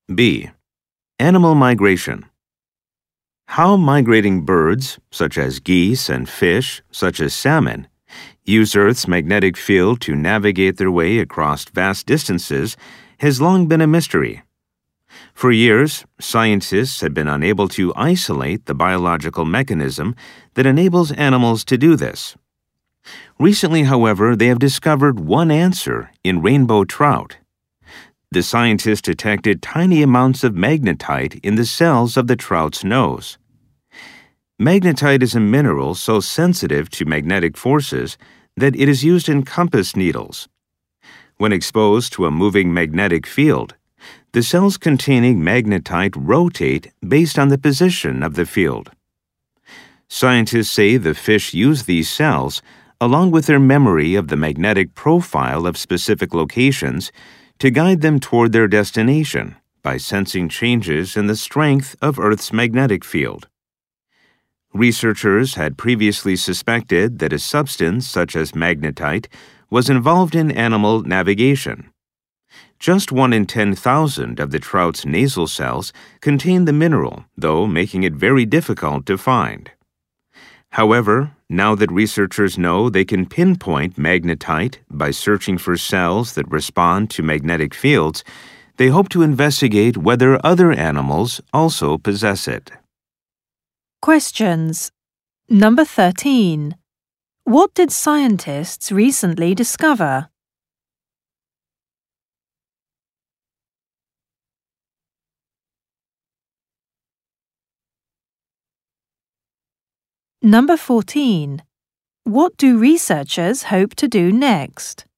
B. Animal migration. How migrating birds, such as geese, and fish, such as salmon, use Earth's magnetic field to navigate their way across vast distances has long been a mystery. For years, scientists have been unable to isolate the biological mechanism that enables animals to do this. Recently, however, they have discovered one answer in rainbow trout. The scientists detected tiny amounts of magnetite in the cells of the trout's nose. Magnetite is a mineral so sensitive to magnetic forces that it is used in compass needles. When exposed to a moving magnetic field, the cells containing magnetite rotate based on the position of the field. Scientists say the fish use these cells, along with their memory of the magnetic profile of specific locations, to guide them toward their destination by sensing changes in the strength of Earth's magnetic field. Researchers had previously suspected that a substance such as magnetite was involved in animal navigation. Just 1 in 10,000 of the trout's nasal cells contain the mineral, though making it very difficult to find. However, now that researchers know they can pinpoint magnetite by searching for cells that respond to magnetic fields, they hope to investigate whether other animals also possess it. Questions. Number 13. What did scientists recently discover? Number 14. What do researchers hope to do next?